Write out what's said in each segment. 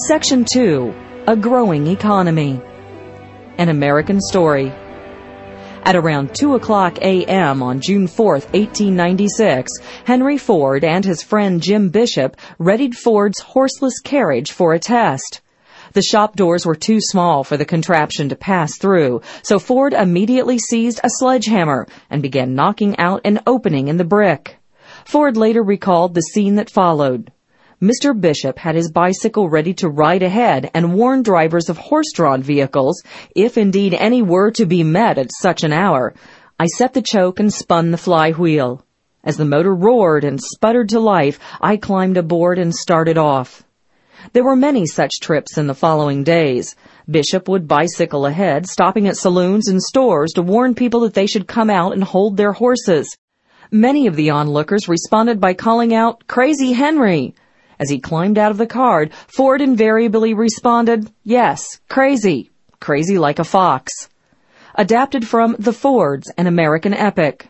Section 2. A Growing Economy. An American Story. At around 2 o'clock a.m. on June 4, 1896, Henry Ford and his friend Jim Bishop readied Ford's horseless carriage for a test. The shop doors were too small for the contraption to pass through, so Ford immediately seized a sledgehammer and began knocking out an opening in the brick. Ford later recalled the scene that followed. Mr. Bishop had his bicycle ready to ride ahead and warned drivers of horse-drawn vehicles, if indeed any were to be met at such an hour. I set the choke and spun the flywheel. As the motor roared and sputtered to life, I climbed aboard and started off. There were many such trips in the following days. Bishop would bicycle ahead, stopping at saloons and stores to warn people that they should come out and hold their horses. Many of the onlookers responded by calling out, "Crazy Henry!" As he climbed out of the car, Ford invariably responded, "Yes, crazy. Crazy like a fox." Adapted from The Fords, an American Epic.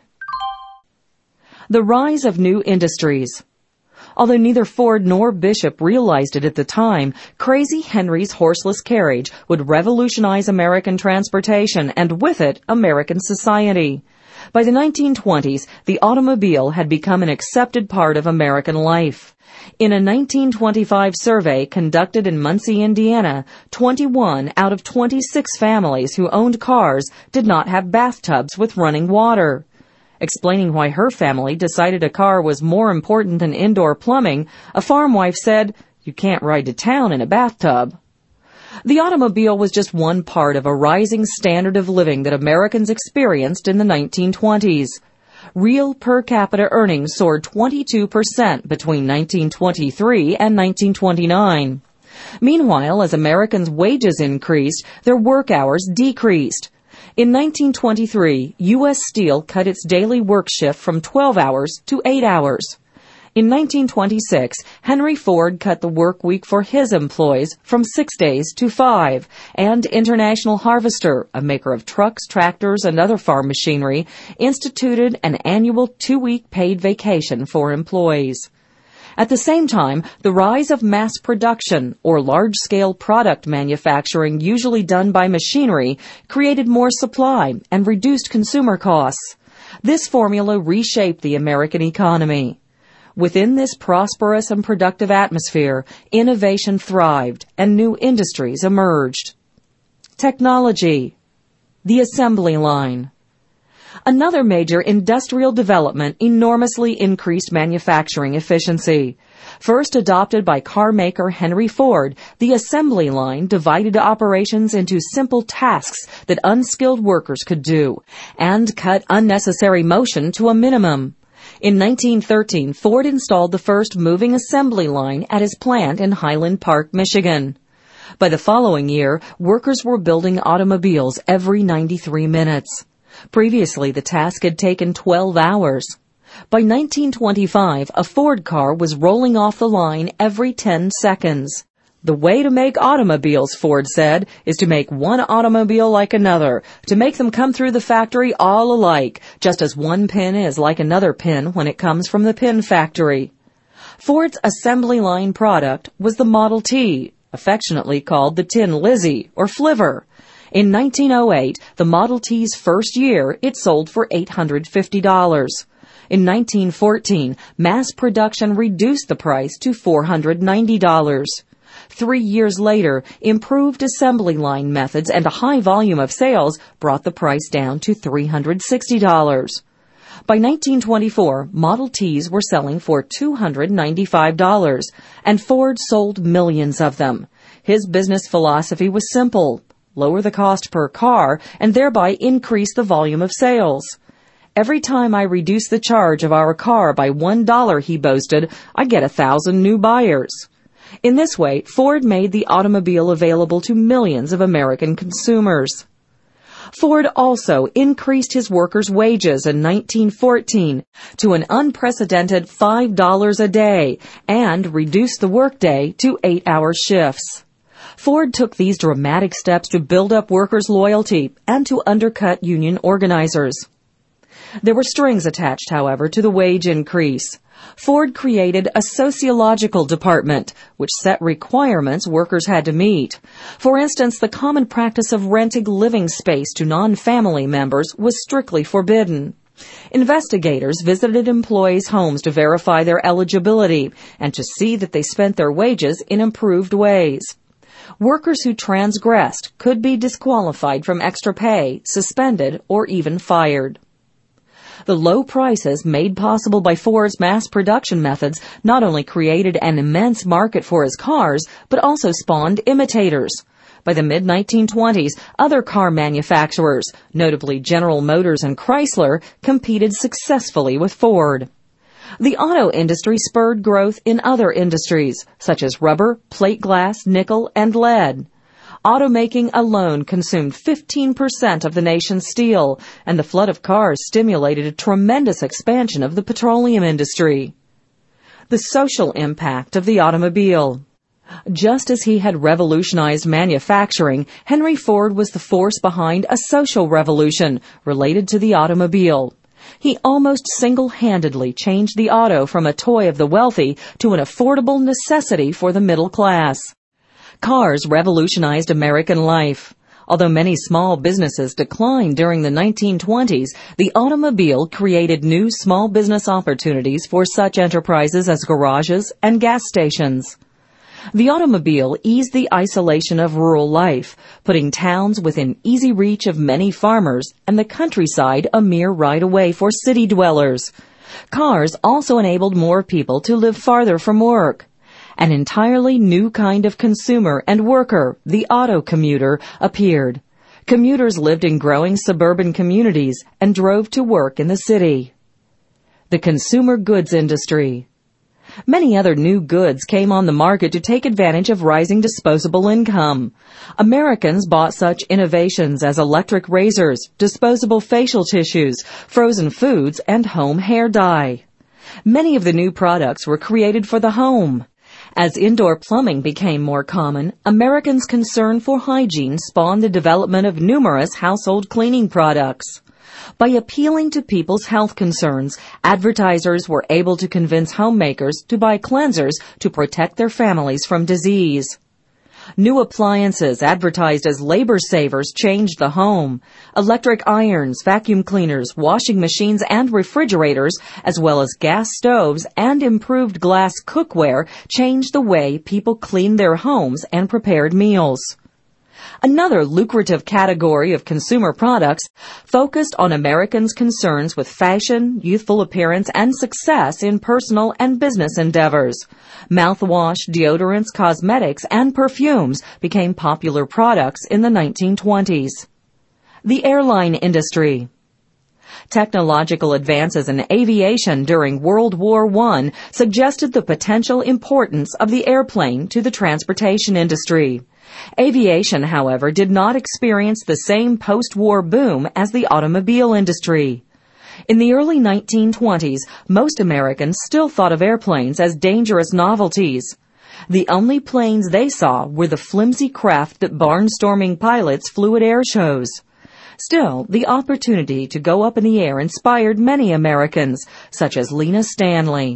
The Rise of New Industries. Although neither Ford nor Bishop realized it at the time, Crazy Henry's horseless carriage would revolutionize American transportation and with it, American society. By the 1920s, the automobile had become an accepted part of American life. In a 1925 survey conducted in Muncie, Indiana, 21 out of 26 families who owned cars did not have bathtubs with running water. Explaining why her family decided a car was more important than indoor plumbing, a farm wife said, "You can't ride to town in a bathtub." The automobile was just one part of a rising standard of living that Americans experienced in the 1920s. Real per capita earnings soared 22% between 1923 and 1929. Meanwhile, as Americans' wages increased, their work hours decreased. In 1923, U.S. Steel cut its daily work shift from 12 hours to 8 hours. In 1926, Henry Ford cut the work week for his employees from 6 days to 5, and International Harvester, a maker of trucks, tractors, and other farm machinery, instituted an annual 2-week paid vacation for employees. At the same time, the rise of mass production, or large-scale product manufacturing usually done by machinery, created more supply and reduced consumer costs. This formula reshaped the American economy. Within this prosperous and productive atmosphere, innovation thrived and new industries emerged. Technology. The assembly line. Another major industrial development enormously increased manufacturing efficiency. First adopted by car maker Henry Ford, the assembly line divided operations into simple tasks that unskilled workers could do, and cut unnecessary motion to a minimum. In 1913, Ford installed the first moving assembly line at his plant in Highland Park, Michigan. By the following year, workers were building automobiles every 93 minutes. Previously, the task had taken 12 hours. By 1925, a Ford car was rolling off the line every 10 seconds. "The way to make automobiles," Ford said, "is to make one automobile like another, to make them come through the factory all alike, just as one pin is like another pin when it comes from the pin factory." Ford's assembly line product was the Model T, affectionately called the Tin Lizzie or Flivver. In 1908, the Model T's first year, it sold for $850. In 1914, mass production reduced the price to $490. 3 years later, improved assembly line methods and a high volume of sales brought the price down to $360. By 1924, Model Ts were selling for $295, and Ford sold millions of them. His business philosophy was simple: lower the cost per car and thereby increase the volume of sales. "Every time I reduce the charge of our car by $1, he boasted, I get 1,000 new buyers. In this way, Ford made the automobile available to millions of American consumers. Ford also increased his workers' wages in 1914 to an unprecedented $5 a day and reduced the workday to 8-hour shifts. Ford took these dramatic steps to build up workers' loyalty and to undercut union organizers. There were strings attached, however, to the wage increase. Ford created a sociological department, which set requirements workers had to meet. For instance, the common practice of renting living space to non-family members was strictly forbidden. Investigators visited employees' homes to verify their eligibility and to see that they spent their wages in improved ways. Workers who transgressed could be disqualified from extra pay, suspended, or even fired. The low prices made possible by Ford's mass production methods not only created an immense market for his cars, but also spawned imitators. By the mid-1920s, other car manufacturers, notably General Motors and Chrysler, competed successfully with Ford. The auto industry spurred growth in other industries, such as rubber, plate glass, nickel, and lead. Automaking alone consumed 15% of the nation's steel, and the flood of cars stimulated a tremendous expansion of the petroleum industry. The social impact of the automobile. Just as he had revolutionized manufacturing, Henry Ford was the force behind a social revolution related to the automobile. He almost single-handedly changed the auto from a toy of the wealthy to an affordable necessity for the middle class. Cars revolutionized American life. Although many small businesses declined during the 1920s, the automobile created new small business opportunities for such enterprises as garages and gas stations. The automobile eased the isolation of rural life, putting towns within easy reach of many farmers and the countryside a mere ride away for city dwellers. Cars also enabled more people to live farther from work. An entirely new kind of consumer and worker, the auto commuter, appeared. Commuters lived in growing suburban communities and drove to work in the city. The consumer goods industry. Many other new goods came on the market to take advantage of rising disposable income. Americans bought such innovations as electric razors, disposable facial tissues, frozen foods, and home hair dye. Many of the new products were created for the home. As indoor plumbing became more common, Americans' concern for hygiene spawned the development of numerous household cleaning products. By appealing to people's health concerns, advertisers were able to convince homemakers to buy cleansers to protect their families from disease. New appliances advertised as labor savers changed the home. Electric irons, vacuum cleaners, washing machines, and refrigerators, as well as gas stoves and improved glass cookware, changed the way people cleaned their homes and prepared meals. Another lucrative category of consumer products focused on Americans' concerns with fashion, youthful appearance, and success in personal and business endeavors. Mouthwash, deodorants, cosmetics, and perfumes became popular products in the 1920s. The airline industry. Technological advances in aviation during World War I suggested the potential importance of the airplane to the transportation industry. Aviation, however, did not experience the same post-war boom as the automobile industry. In the early 1920s, most Americans still thought of airplanes as dangerous novelties. The only planes they saw were the flimsy craft that barnstorming pilots flew at air shows. Still, the opportunity to go up in the air inspired many Americans, such as Lena Stanley.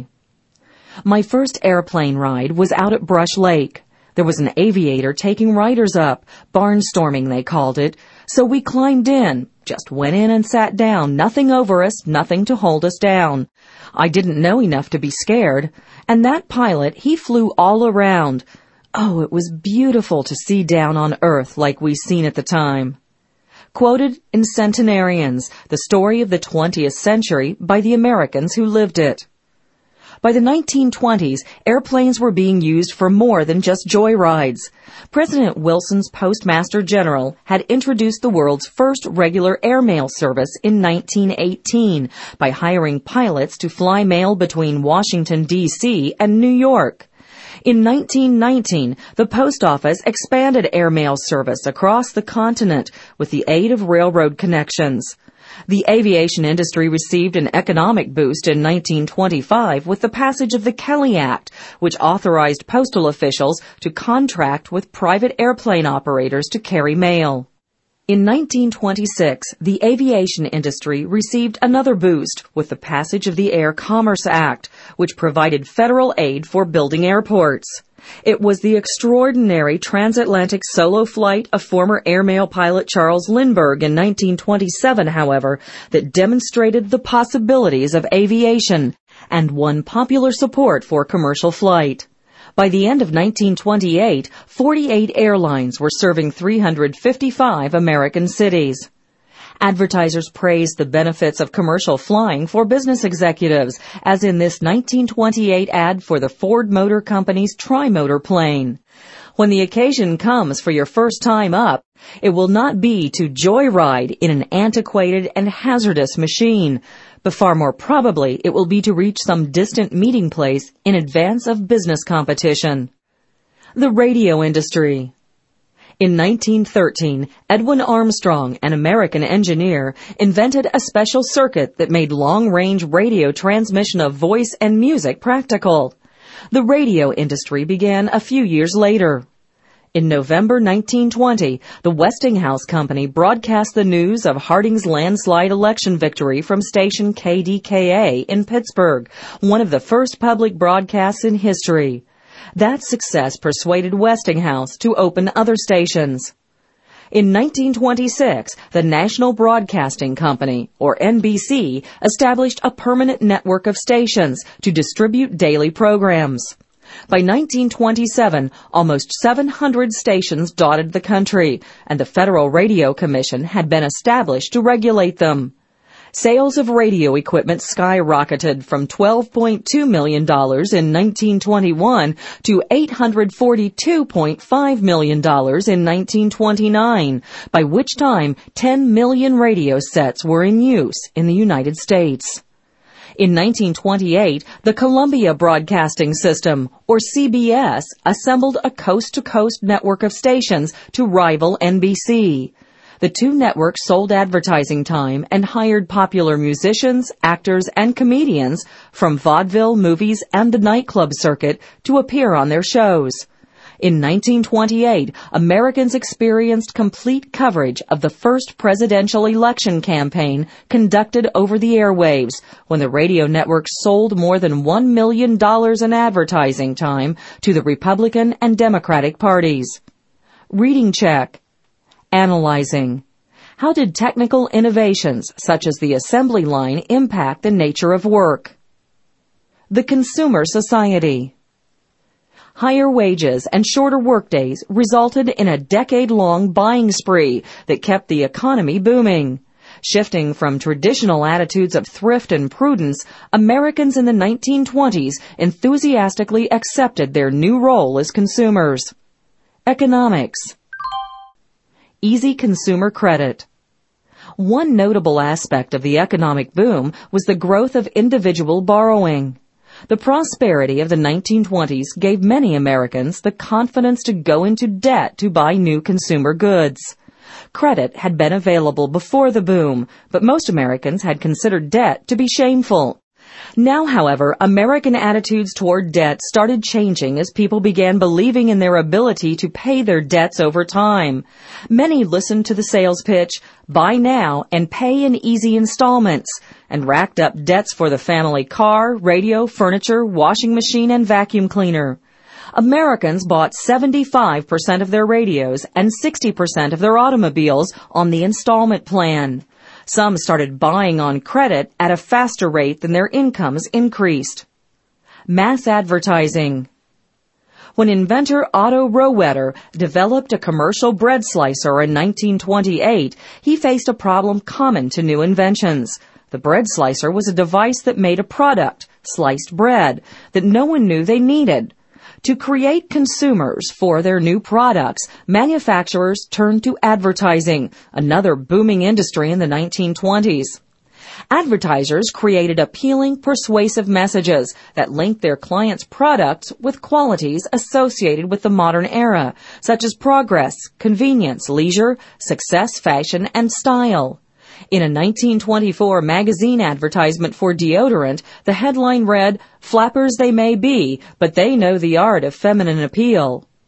My first airplane ride was out at Brush Lake. There was an aviator taking riders up, barnstorming they called it, so we climbed in, just went in and sat down, nothing over us, nothing to hold us down. I didn't know enough to be scared, and that pilot, he flew all around. Oh, it was beautiful to see down on Earth like we seen at the time. Quoted in Centenarians, the story of the 20th century by the Americans who lived it. By the 1920s, airplanes were being used for more than just joyrides. President Wilson's Postmaster General had introduced the world's first regular airmail service in 1918 by hiring pilots to fly mail between Washington, D.C. and New York. In 1919, the Post Office expanded airmail service across the continent with the aid of railroad connections. The aviation industry received an economic boost in 1925 with the passage of the Kelly Act, which authorized postal officials to contract with private airplane operators to carry mail. In 1926, the aviation industry received another boost with the passage of the Air Commerce Act, which provided federal aid for building airports. It was the extraordinary transatlantic solo flight of former airmail pilot Charles Lindbergh in 1927, however, that demonstrated the possibilities of aviation and won popular support for commercial flight. By the end of 1928, 48 airlines were serving 355 American cities. Advertisers praised the benefits of commercial flying for business executives, as in this 1928 ad for the Ford Motor Company's Tri-Motor plane. When the occasion comes for your first time up, it will not be to joyride in an antiquated and hazardous machine, but far more probably it will be to reach some distant meeting place in advance of business competition. The radio industry. In 1913, Edwin Armstrong, an American engineer, invented a special circuit that made long-range radio transmission of voice and music practical. The radio industry began a few years later. In November 1920, the Westinghouse Company broadcast the news of Harding's landslide election victory from station KDKA in Pittsburgh, one of the first public broadcasts in history. That success persuaded Westinghouse to open other stations. In 1926, the National Broadcasting Company, or NBC, established a permanent network of stations to distribute daily programs. By 1927, almost 700 stations dotted the country, and the Federal Radio Commission had been established to regulate them. Sales of radio equipment skyrocketed from $12.2 million in 1921 to $842.5 million in 1929, by which time 10 million radio sets were in use in the United States. In 1928, the Columbia Broadcasting System, or CBS, assembled a coast-to-coast network of stations to rival NBC. The two networks sold advertising time and hired popular musicians, actors, and comedians from vaudeville, movies, and the nightclub circuit to appear on their shows. In 1928, Americans experienced complete coverage of the first presidential election campaign conducted over the airwaves, when the radio network sold more than $1 million in advertising time to the Republican and Democratic parties. Reading check. Analyzing. How did technical innovations such as the assembly line impact the nature of work? The Consumer Society. Higher wages and shorter workdays resulted in a decade-long buying spree that kept the economy booming. Shifting from traditional attitudes of thrift and prudence, Americans in the 1920s enthusiastically accepted their new role as consumers. Economics. Easy consumer credit. One notable aspect of the economic boom was the growth of individual borrowing. The prosperity of the 1920s gave many Americans the confidence to go into debt to buy new consumer goods. Credit had been available before the boom, but most Americans had considered debt to be shameful. Now, however, American attitudes toward debt started changing as people began believing in their ability to pay their debts over time. Many listened to the sales pitch, buy now and pay in easy installments, and racked up debts for the family car, radio, furniture, washing machine, and vacuum cleaner. Americans bought 75% of their radios and 60% of their automobiles on the installment plan. Some started buying on credit at a faster rate than their incomes increased. Mass advertising. When inventor Otto Rohwedder developed a commercial bread slicer in 1928, he faced a problem common to new inventions. The bread slicer was a device that made a product, sliced bread, that no one knew they needed. To create consumers for their new products, manufacturers turned to advertising, another booming industry in the 1920s. Advertisers created appealing, persuasive messages that linked their clients' products with qualities associated with the modern era, such as progress, convenience, leisure, success, fashion, and style. In a 1924 magazine advertisement for deodorant, the headline read, "Flappers they may be, but they know the art of feminine appeal."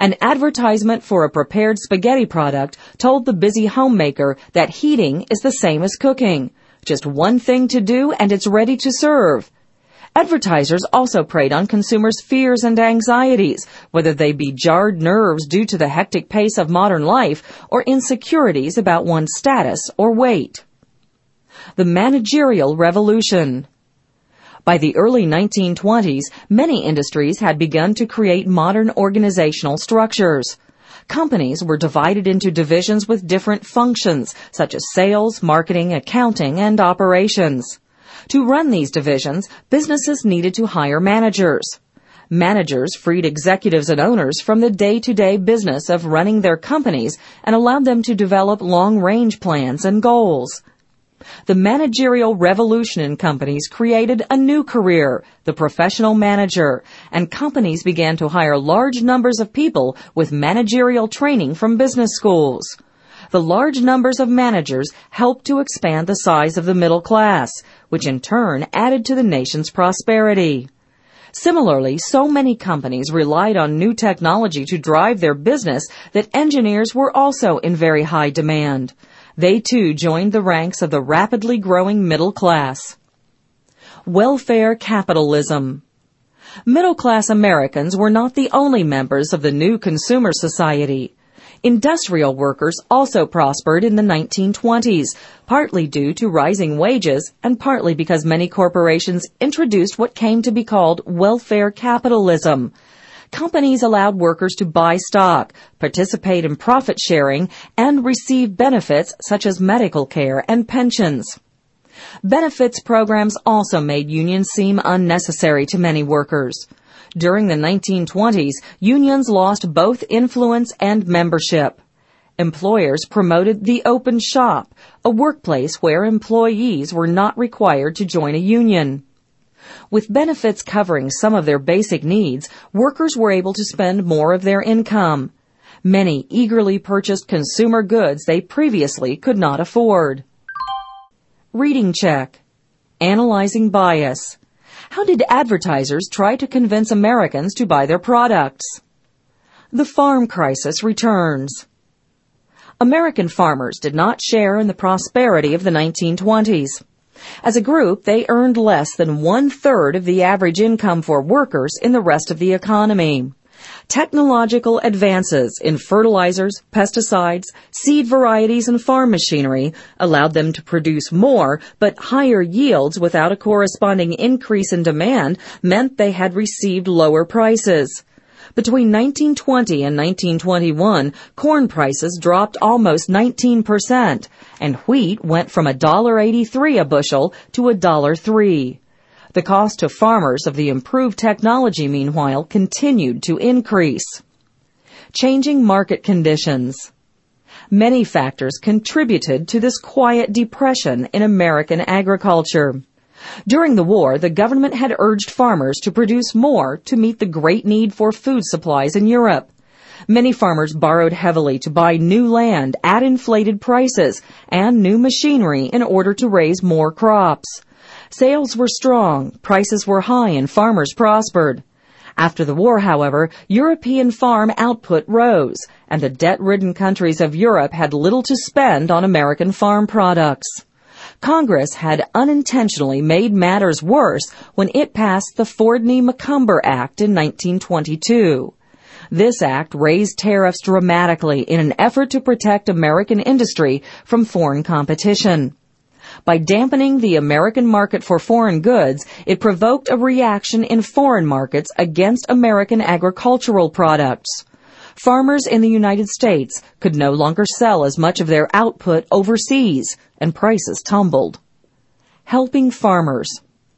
An advertisement for a prepared spaghetti product told the busy homemaker that heating is the same as cooking. Just one thing to do and it's ready to serve. Advertisers also preyed on consumers' fears and anxieties, whether they be jarred nerves due to the hectic pace of modern life or insecurities about one's status or weight. The managerial revolution. By the early 1920s, many industries had begun to create modern organizational structures. Companies were divided into divisions with different functions, such as sales, marketing, accounting, and operations. To run these divisions, businesses needed to hire managers. Managers freed executives and owners from the day-to-day business of running their companies and allowed them to develop long-range plans and goals. The managerial revolution in companies created a new career, the professional manager, and companies began to hire large numbers of people with managerial training from business schools. The large numbers of managers helped to expand the size of the middle class, which in turn added to the nation's prosperity. Similarly, so many companies relied on new technology to drive their business that engineers were also in very high demand. They too joined the ranks of the rapidly growing middle class. Welfare capitalism. Middle-class Americans were not the only members of the new consumer society. Industrial workers also prospered in the 1920s, partly due to rising wages and partly because many corporations introduced what came to be called welfare capitalism. Companies allowed workers to buy stock, participate in profit sharing, and receive benefits such as medical care and pensions. Benefits programs also made unions seem unnecessary to many workers. During the 1920s, unions lost both influence and membership. Employers promoted the open shop, a workplace where employees were not required to join a union. With benefits covering some of their basic needs, workers were able to spend more of their income. Many eagerly purchased consumer goods they previously could not afford. Reading check. Analyzing bias. How did advertisers try to convince Americans to buy their products? The farm crisis returns. American farmers did not share in the prosperity of the 1920s. As a group, they earned less than 1/3 of the average income for workers in the rest of the economy. Technological advances in fertilizers, pesticides, seed varieties, and farm machinery allowed them to produce more, but higher yields without a corresponding increase in demand meant they had received lower prices. Between 1920 and 1921, corn prices dropped almost 19%, and wheat went from $1.83 a bushel to $1.03. The cost to farmers of the improved technology, meanwhile, continued to increase. Changing market conditions. Many factors contributed to this quiet depression in American agriculture. During the war, the government had urged farmers to produce more to meet the great need for food supplies in Europe. Many farmers borrowed heavily to buy new land at inflated prices and new machinery in order to raise more crops. Sales were strong, prices were high, and farmers prospered. After the war, however, European farm output rose, and the debt-ridden countries of Europe had little to spend on American farm products. Congress had unintentionally made matters worse when it passed the Fordney-McCumber Act in 1922. This act raised tariffs dramatically in an effort to protect American industry from foreign competition. By dampening the American market for foreign goods, it provoked a reaction in foreign markets against American agricultural products. Farmers in the United States could no longer sell as much of their output overseas, and prices tumbled. Helping farmers.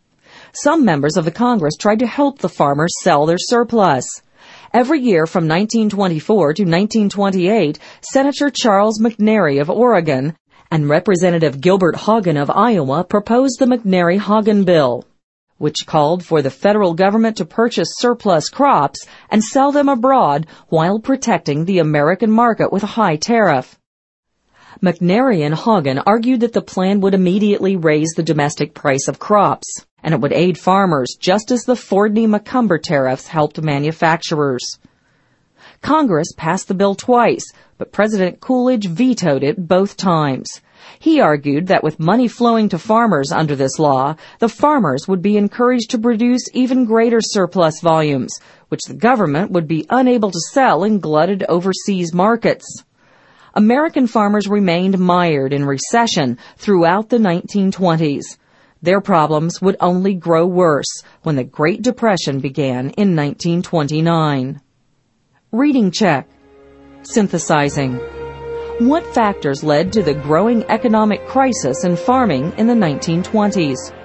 Some members of the Congress tried to help the farmers sell their surplus. Every year from 1924 to 1928, Senator Charles McNary of Oregon and Representative Gilbert Hagen of Iowa proposed the McNary-Hagen Bill, which called for the federal government to purchase surplus crops and sell them abroad while protecting the American market with a high tariff. McNary and Hagen argued that the plan would immediately raise the domestic price of crops, and it would aid farmers just as the Fordney-McCumber tariffs helped manufacturers. Congress passed the bill twice, but President Coolidge vetoed it both times. He argued that with money flowing to farmers under this law, the farmers would be encouraged to produce even greater surplus volumes, which the government would be unable to sell in glutted overseas markets. American farmers remained mired in recession throughout the 1920s. Their problems would only grow worse when the Great Depression began in 1929. Reading check. Synthesizing. What factors led to the growing economic crisis in farming in the 1920s?